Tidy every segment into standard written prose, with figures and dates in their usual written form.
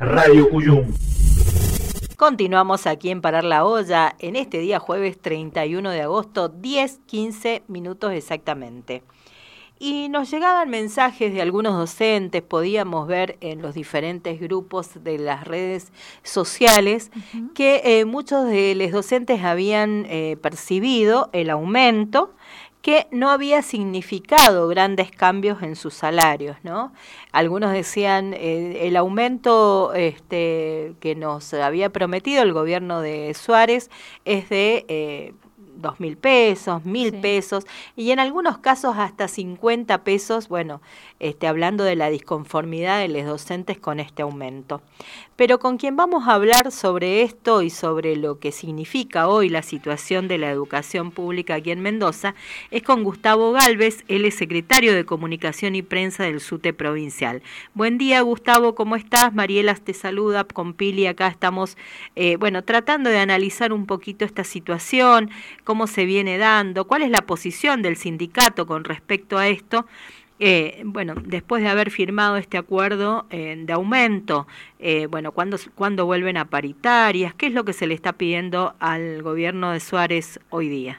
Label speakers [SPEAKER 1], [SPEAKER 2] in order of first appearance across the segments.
[SPEAKER 1] Radio Cuyum.
[SPEAKER 2] Continuamos aquí en Parar la Olla en este día jueves 31 de agosto, 10:15 minutos exactamente. Y nos llegaban mensajes de algunos docentes, podíamos ver en los diferentes grupos de las redes sociales que muchos de los docentes habían percibido el aumento que no había significado grandes cambios en sus salarios, ¿no? Algunos decían el aumento que nos había prometido el gobierno de Suárez es de 2.000 pesos, 1.000 pesos, y en algunos casos hasta 50 pesos, bueno, hablando de la disconformidad de los docentes con este aumento. Pero con quien vamos a hablar sobre esto y sobre lo que significa hoy la situación de la educación pública aquí en Mendoza es con Gustavo Gálvez, él es secretario de Comunicación y Prensa del SUTE Provincial. Buen día, Gustavo, ¿cómo estás? Mariela te saluda, con Pili acá estamos, tratando de analizar un poquito esta situación, cómo se viene dando, cuál es la posición del sindicato con respecto a esto. Después de haber firmado este acuerdo de aumento, ¿cuándo vuelven a paritarias? ¿Qué es lo que se le está pidiendo al gobierno de Suárez hoy día?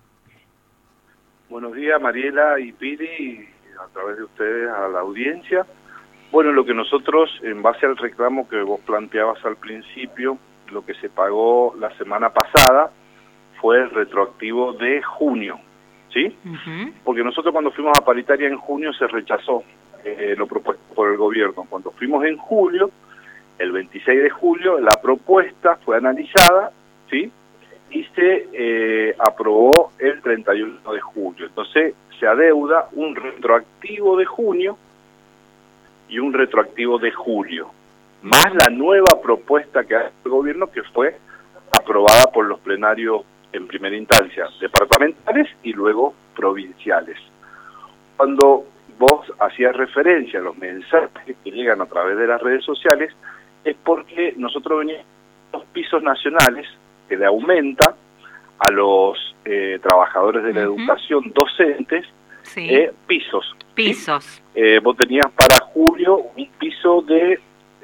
[SPEAKER 3] Buenos días, Mariela y Pili, a través de ustedes a la audiencia. Bueno, lo que nosotros, en base al reclamo que vos planteabas al principio, lo que se pagó la semana pasada fue el retroactivo de junio. ¿Sí? Porque nosotros cuando fuimos a paritaria en junio se rechazó lo propuesto por el gobierno. Cuando fuimos en julio, el 26 de julio, la propuesta fue analizada, ¿sí? Y se aprobó el 31 de julio. Entonces se adeuda un retroactivo de junio y un retroactivo de julio, más la nueva propuesta que hace el gobierno que fue aprobada por los plenarios en primera instancia, departamentales y luego provinciales. Cuando vos hacías referencia a los mensajes que llegan a través de las redes sociales, es porque nosotros venimos los pisos nacionales que le aumenta a los trabajadores de la educación docentes pisos.
[SPEAKER 2] Pisos.
[SPEAKER 3] ¿Sí? Vos tenías para julio un piso de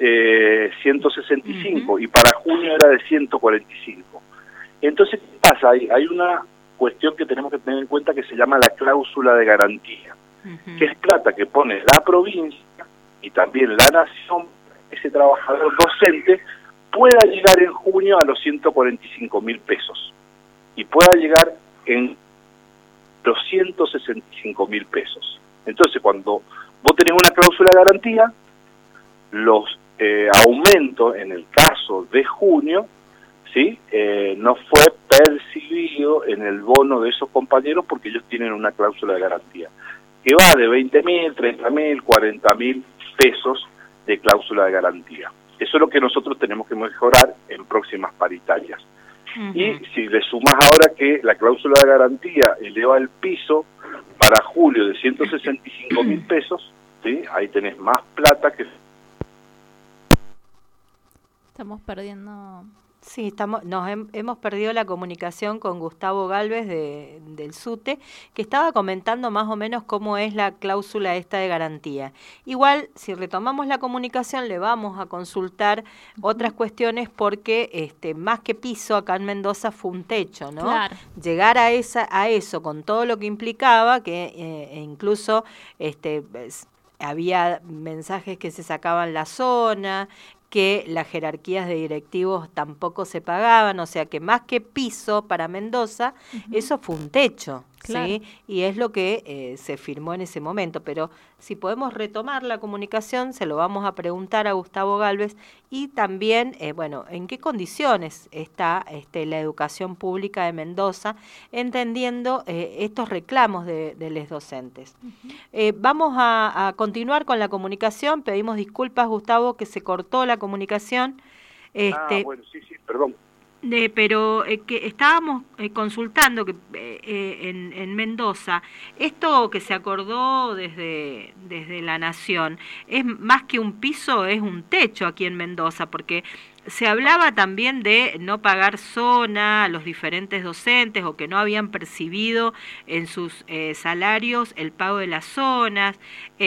[SPEAKER 3] 165 y para junio era de 145. Entonces, ¿qué pasa? Hay una cuestión que tenemos que tener en cuenta que se llama la cláusula de garantía, que es plata que pone la provincia y también la nación, ese trabajador docente pueda llegar en junio a los 145.000 pesos y pueda llegar en los 165.000 pesos. Entonces, cuando vos tenés una cláusula de garantía, los aumentos en el caso de junio, ¿sí? No fue percibido en el bono de esos compañeros porque ellos tienen una cláusula de garantía que va de 20.000, 30.000, 40.000 pesos de cláusula de garantía. Eso es lo que nosotros tenemos que mejorar en próximas paritarias. Y si le sumas ahora que la cláusula de garantía eleva el piso para julio de 165.000 pesos, ¿sí? Ahí tenés más plata que...
[SPEAKER 4] Estamos perdiendo...
[SPEAKER 2] Sí, hemos perdido la comunicación con Gustavo Gálvez del SUTE, que estaba comentando más o menos cómo es la cláusula esta de garantía. Igual, si retomamos la comunicación, le vamos a consultar otras cuestiones porque más que piso acá en Mendoza fue un techo, ¿no?
[SPEAKER 4] Claro.
[SPEAKER 2] Llegar a eso con todo lo que implicaba, que incluso había mensajes que se sacaban la zona, que las jerarquías de directivos tampoco se pagaban, o sea que más que piso para Mendoza, eso fue un techo, claro. ¿Sí? Y es lo que se firmó en ese momento, pero si podemos retomar la comunicación, se lo vamos a preguntar a Gustavo Gálvez, y también, en qué condiciones está la educación pública de Mendoza, entendiendo estos reclamos de los docentes. Vamos a continuar con la comunicación, pedimos disculpas, Gustavo, que se cortó la comunicación.
[SPEAKER 3] Bueno, sí, perdón.
[SPEAKER 2] Pero que estábamos consultando que en Mendoza, esto que se acordó desde la Nación, es más que un piso, es un techo aquí en Mendoza, porque Se hablaba también de no pagar zona a los diferentes docentes o que no habían percibido en sus salarios el pago de las zonas,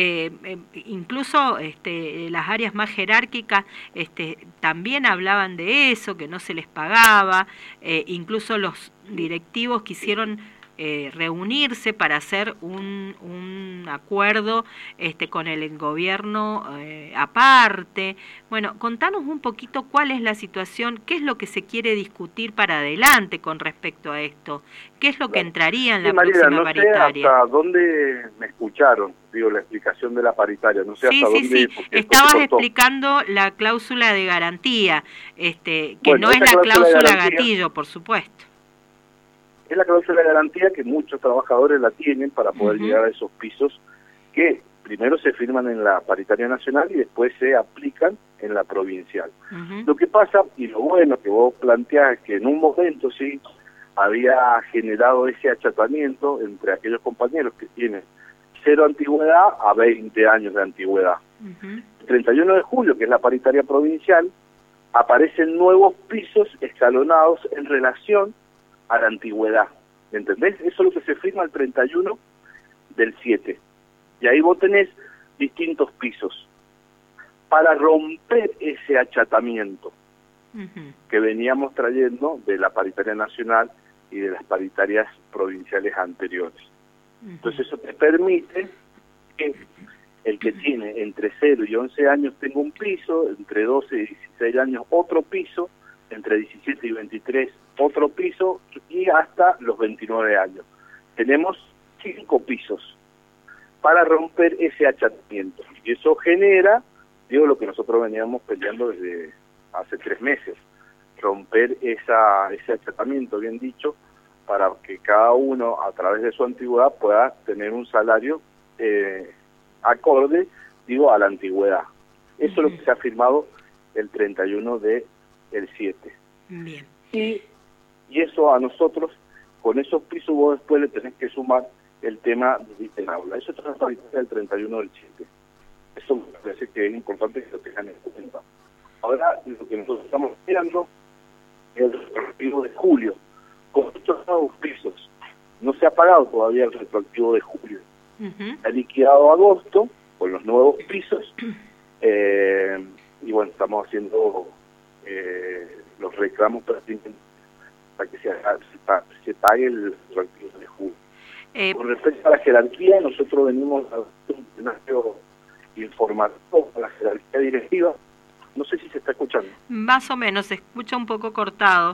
[SPEAKER 2] incluso las áreas más jerárquicas también hablaban de eso, que no se les pagaba, incluso los directivos quisieron reunirse para hacer un acuerdo con el gobierno aparte. Bueno, contanos un poquito cuál es la situación, qué es lo que se quiere discutir para adelante con respecto a esto, qué es lo que entraría en la próxima paritaria.
[SPEAKER 3] Sé hasta dónde me escucharon, digo, la explicación de la paritaria, no sé hasta dónde...
[SPEAKER 2] Sí, estabas explicando la cláusula de garantía, que bueno, no es la cláusula gatillo, por supuesto.
[SPEAKER 3] Es la cláusula de garantía que muchos trabajadores la tienen para poder llegar a esos pisos que primero se firman en la paritaria nacional y después se aplican en la provincial. Lo que pasa, y lo bueno que vos planteás, es que en un momento sí había generado ese achatamiento entre aquellos compañeros que tienen 0 antigüedad a 20 años de antigüedad. El 31 de julio, que es la paritaria provincial, aparecen nuevos pisos escalonados en relación a la antigüedad, ¿entendés? Eso es lo que se firma el 31 del 7. Y ahí vos tenés distintos pisos para romper ese achatamiento que veníamos trayendo de la paritaria nacional y de las paritarias provinciales anteriores. Entonces eso te permite que el que tiene entre 0 y 11 años tenga un piso, entre 12 y 16 años otro piso, entre 17 y 23 otro piso y hasta los 29 años. Tenemos 5 pisos para romper ese achatamiento. Y eso genera, digo, lo que nosotros veníamos peleando desde hace 3 meses, romper ese achatamiento, bien dicho, para que cada uno a través de su antigüedad pueda tener un salario acorde, digo, a la antigüedad. Eso es lo que se ha firmado el 31 del 7.
[SPEAKER 2] Bien.
[SPEAKER 3] Y eso a nosotros, con esos pisos vos después le tenés que sumar el tema del aula. Eso es la paritaria del 31 del 7. Eso me parece que es importante que lo tengan en cuenta. Ahora, lo que nosotros estamos esperando es el retroactivo de julio. Con estos nuevos pisos, no se ha pagado todavía el retroactivo de julio. Se ha liquidado agosto con los nuevos pisos y bueno, estamos haciendo los reclamos para que se pague el retroactivo de julio. Con respecto a la jerarquía, nosotros venimos a un plenario informativo a la jerarquía directiva. No sé si se está escuchando.
[SPEAKER 2] Más o menos, se escucha un poco cortado,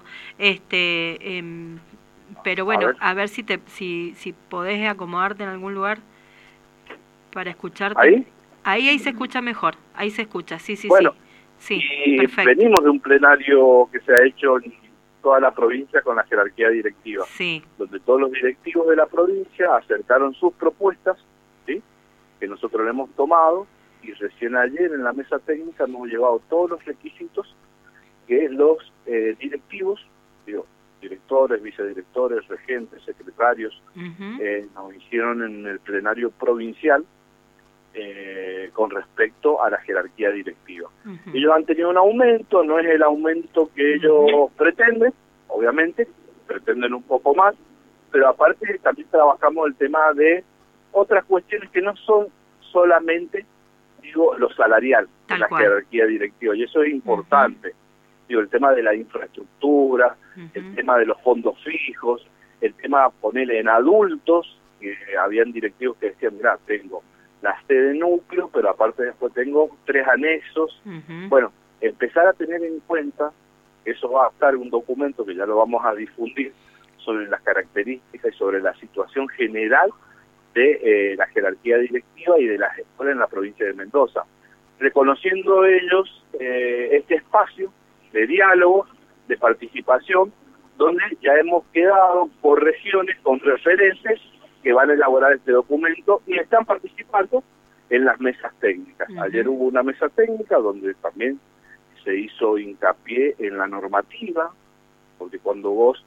[SPEAKER 2] pero bueno, a ver si podés acomodarte en algún lugar para escucharte.
[SPEAKER 3] ¿Ahí?
[SPEAKER 2] Ahí se escucha mejor, ahí se escucha, sí,
[SPEAKER 3] bueno,
[SPEAKER 2] sí,
[SPEAKER 3] y
[SPEAKER 2] perfecto.
[SPEAKER 3] Venimos de un plenario que se ha hecho en toda la provincia con la jerarquía directiva, donde todos los directivos de la provincia acercaron sus propuestas, ¿sí?, que nosotros le hemos tomado, y recién ayer en la mesa técnica hemos llevado todos los requisitos que los directivos, digo, directores, vicedirectores, regentes, secretarios, nos hicieron en el plenario provincial con respecto a la jerarquía directiva. Ellos han tenido un aumento, no es el aumento que ellos pretenden, obviamente, pretenden un poco más, pero aparte también trabajamos el tema de otras cuestiones que no son solamente, digo, lo salarial de la jerarquía directiva, y eso es importante. Digo, el tema de la infraestructura, el tema de los fondos fijos, el tema, ponerle en adultos, que habían directivos que decían, mira, tengo la sede de núcleo, pero aparte después tengo 3 anexos. Bueno, empezar a tener en cuenta, eso va a estar en un documento que ya lo vamos a difundir, sobre las características y sobre la situación general de la jerarquía directiva y de las escuelas en la provincia de Mendoza, reconociendo ellos este espacio de diálogo, de participación, donde ya hemos quedado por regiones con referentes que van a elaborar este documento y están participando en las mesas técnicas. Ayer hubo una mesa técnica donde también se hizo hincapié en la normativa, porque cuando vos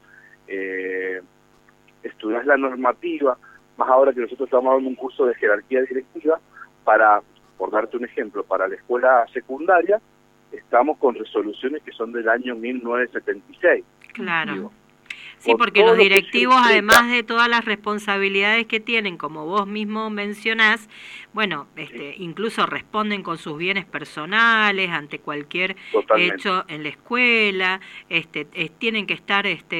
[SPEAKER 3] estudias la normativa, más ahora que nosotros estamos dando un curso de jerarquía directiva, para, por darte un ejemplo, para la escuela secundaria, estamos con resoluciones que son del año 1976.
[SPEAKER 2] Claro.
[SPEAKER 3] Digo,
[SPEAKER 2] Sí,
[SPEAKER 3] por
[SPEAKER 2] porque
[SPEAKER 3] todo
[SPEAKER 2] los
[SPEAKER 3] lo que eso
[SPEAKER 2] directivos,
[SPEAKER 3] implica.
[SPEAKER 2] además de todas las responsabilidades que tienen, como vos mismo mencionás, bueno, incluso responden con sus bienes personales ante cualquier
[SPEAKER 3] Totalmente.
[SPEAKER 2] hecho en la escuela, tienen que estar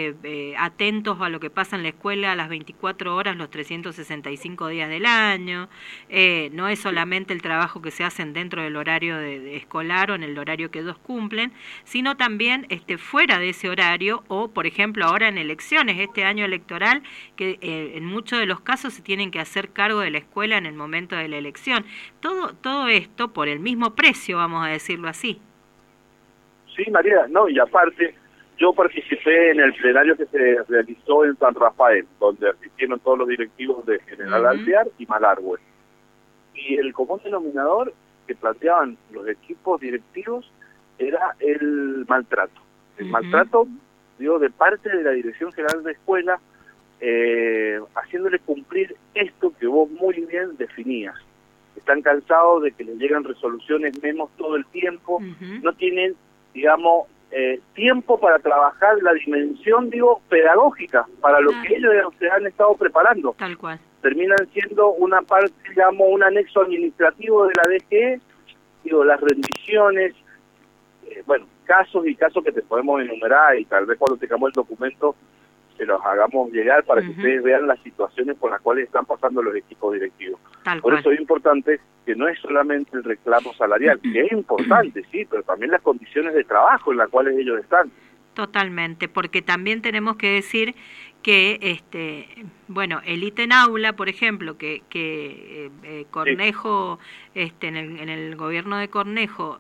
[SPEAKER 2] atentos a lo que pasa en la escuela a las 24 horas, los 365 días del año. No es solamente el trabajo que se hacen dentro del horario de escolar o en el horario que ellos cumplen, sino también fuera de ese horario o, por ejemplo, ahora en elecciones, este año electoral, que en muchos de los casos se tienen que hacer cargo de la escuela en el momento de la elección. Todo esto por el mismo precio, vamos a decirlo así.
[SPEAKER 3] Sí, María, no, y aparte, yo participé en el plenario que se realizó en San Rafael, donde asistieron todos los directivos de General Alvear y Malargüe. Y el común denominador que planteaban los equipos directivos era el maltrato. El maltrato, digo, de parte de la Dirección General de Escuela, haciéndole cumplir esto que vos muy bien definías. Están cansados de que les llegan resoluciones, memos todo el tiempo, no tienen, digamos, tiempo para trabajar la dimensión, digo, pedagógica, para lo que ellos se han estado preparando.
[SPEAKER 2] Tal cual.
[SPEAKER 3] Terminan siendo una parte, digamos, un anexo administrativo de la DGE, digo, las rendiciones, bueno, casos y casos que te podemos enumerar y tal vez cuando tengamos el documento se los hagamos llegar para que ustedes vean las situaciones por las cuales están pasando los equipos directivos. Por eso es importante que no es solamente el reclamo salarial, que es importante, sí, pero también las condiciones de trabajo en las cuales ellos están.
[SPEAKER 2] Totalmente, porque también tenemos que decir que, bueno, el ítem aula, por ejemplo, que Cornejo, en el gobierno de Cornejo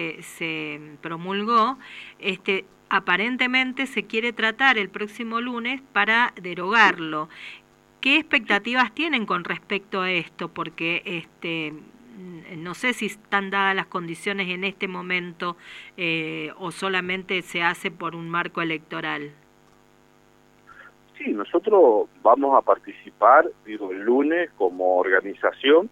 [SPEAKER 2] se promulgó, aparentemente se quiere tratar el próximo lunes para derogarlo. ¿Qué expectativas tienen con respecto a esto? Porque no sé si están dadas las condiciones en este momento o solamente se hace por un marco electoral.
[SPEAKER 3] Sí, nosotros vamos a participar, digo, el lunes como organización.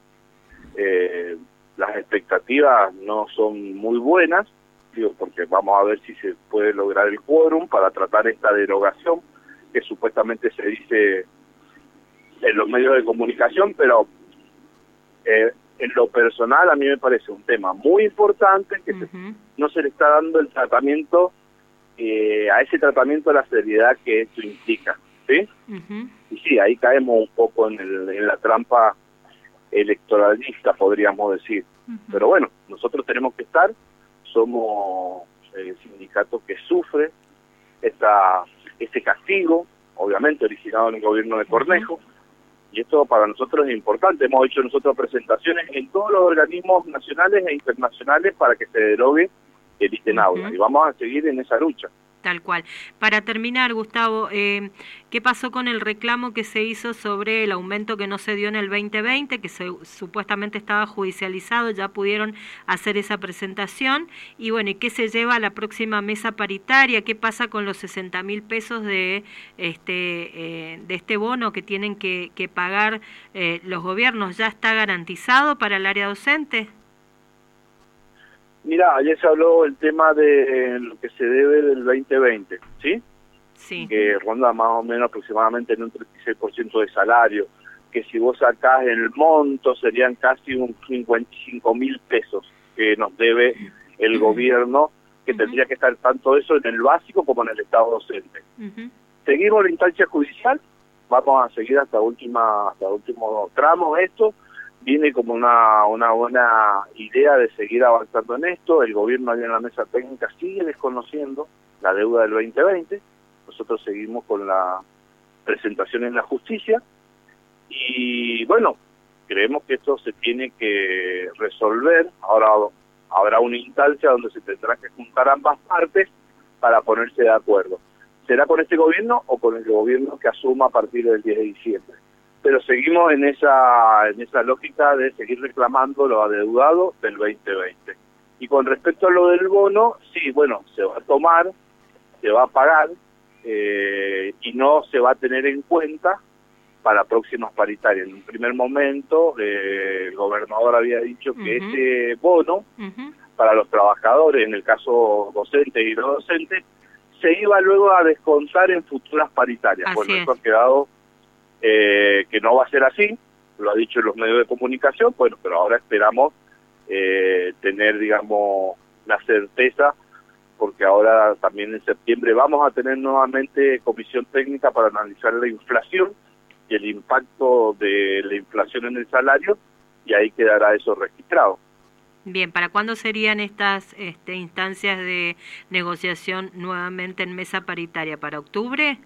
[SPEAKER 3] Las expectativas no son muy buenas, digo, porque vamos a ver si se puede lograr el quórum para tratar esta derogación que supuestamente se dice en los medios de comunicación, pero en lo personal a mí me parece un tema muy importante que no se le está dando el tratamiento, a ese tratamiento la seriedad que esto implica, ¿sí? Y sí, ahí caemos un poco en la trampa electoralista, podríamos decir. Pero bueno, nosotros tenemos que estar, somos el sindicato que sufre ese castigo, obviamente originado en el gobierno de Cornejo, y esto para nosotros es importante. Hemos hecho nosotros presentaciones en todos los organismos nacionales e internacionales para que se derogue el ítem aula, y vamos a seguir en esa lucha.
[SPEAKER 2] Tal cual. Para terminar, Gustavo, ¿qué pasó con el reclamo que se hizo sobre el aumento que no se dio en el 2020, que supuestamente estaba judicializado? Ya pudieron hacer esa presentación. Y bueno, ¿y qué se lleva a la próxima mesa paritaria? ¿Qué pasa con los 60.000 pesos de este bono que tienen que pagar los gobiernos? ¿Ya está garantizado para el área docente?
[SPEAKER 3] Mira, ayer se habló el tema de lo que se debe del 2020, ¿sí?
[SPEAKER 2] Sí.
[SPEAKER 3] Que ronda más o menos aproximadamente en un 36% de salario, que si vos sacás el monto serían casi un 55.000 pesos que nos debe el gobierno, que tendría que estar tanto eso en el básico como en el estado docente. Seguimos la instancia judicial, vamos a seguir hasta último tramo esto. Viene como una buena idea de seguir avanzando en esto. El gobierno allá en la mesa técnica sigue desconociendo la deuda del 2020. Nosotros seguimos con la presentación en la justicia. Y bueno, creemos que esto se tiene que resolver. Ahora habrá una instancia donde se tendrá que juntar ambas partes para ponerse de acuerdo. ¿Será con este gobierno o con el gobierno que asuma a partir del 10 de diciembre? Pero seguimos en esa lógica de seguir reclamando lo adeudado del 2020. Y con respecto a lo del bono, sí, bueno, se va a tomar, se va a pagar, y no se va a tener en cuenta para próximas paritarias. En un primer momento, el gobernador había dicho que ese bono para los trabajadores, en el caso docente y no docente, se iba luego a descontar en futuras paritarias. Bueno, eso ha quedado que no va a ser así, lo ha dicho en los medios de comunicación, bueno, pero ahora esperamos tener, digamos, la certeza, porque ahora también en septiembre vamos a tener nuevamente comisión técnica para analizar la inflación y el impacto de la inflación en el salario, y ahí quedará eso registrado.
[SPEAKER 2] Bien, ¿para cuándo serían estas instancias de negociación nuevamente en mesa paritaria? ¿Para octubre?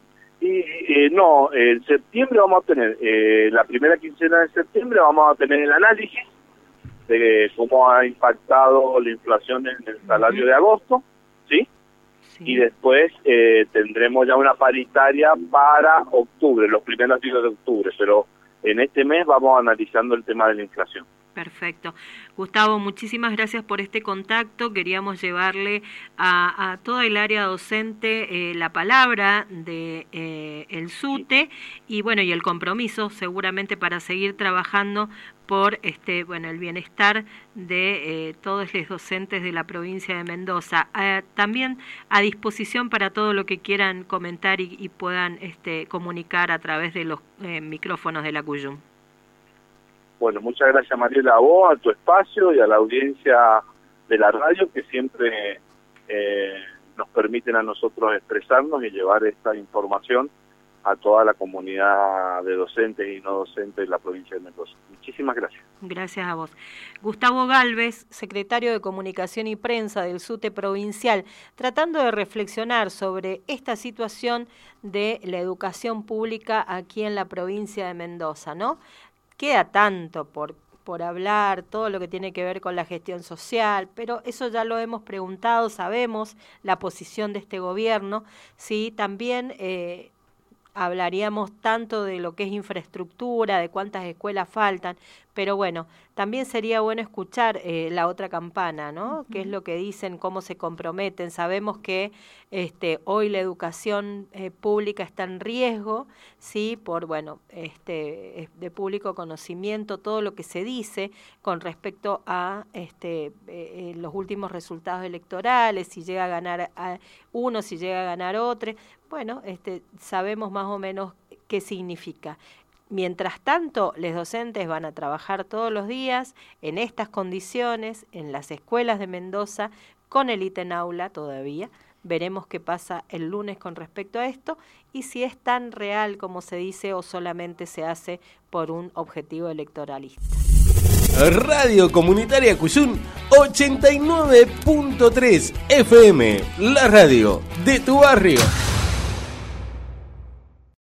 [SPEAKER 3] No, en septiembre vamos a tener, la primera quincena de septiembre vamos a tener el análisis de cómo ha impactado la inflación en el salario de agosto, ¿sí? Y después tendremos ya una paritaria para octubre, los primeros días de octubre, pero en este mes vamos analizando el tema de la inflación.
[SPEAKER 2] Perfecto. Gustavo, muchísimas gracias por este contacto. Queríamos llevarle a toda el área docente la palabra de el SUTE y bueno, y el compromiso seguramente para seguir trabajando por el bienestar de todos los docentes de la provincia de Mendoza. También a disposición para todo lo que quieran comentar y puedan comunicar a través de los micrófonos de la CUYUM.
[SPEAKER 3] Bueno, muchas gracias, Mariela, a vos, a tu espacio y a la audiencia de la radio que siempre nos permiten a nosotros expresarnos y llevar esta información a toda la comunidad de docentes y no docentes de la provincia de Mendoza. Muchísimas gracias.
[SPEAKER 2] Gracias a vos. Gustavo Gálvez, secretario de Comunicación y Prensa del SUTE provincial, tratando de reflexionar sobre esta situación de la educación pública aquí en la provincia de Mendoza, ¿no? Queda tanto por hablar, todo lo que tiene que ver con la gestión social, pero eso ya lo hemos preguntado, sabemos la posición de este gobierno, sí, también hablaríamos tanto de lo que es infraestructura, de cuántas escuelas faltan, pero bueno, también sería bueno escuchar la otra campana, ¿no? ¿Qué es lo que dicen, cómo se comprometen? Sabemos que hoy la educación pública está en riesgo, sí, por de público conocimiento, todo lo que se dice con respecto a los últimos resultados electorales, si llega a ganar uno, si llega a ganar otro. Bueno, sabemos más o menos qué significa. Mientras tanto, los docentes van a trabajar todos los días en estas condiciones, en las escuelas de Mendoza, con el ítem aula todavía. Veremos qué pasa el lunes con respecto a esto y si es tan real como se dice o solamente se hace por un objetivo electoralista.
[SPEAKER 1] Radio Comunitaria Cuyún 89.3 FM, la radio de tu barrio.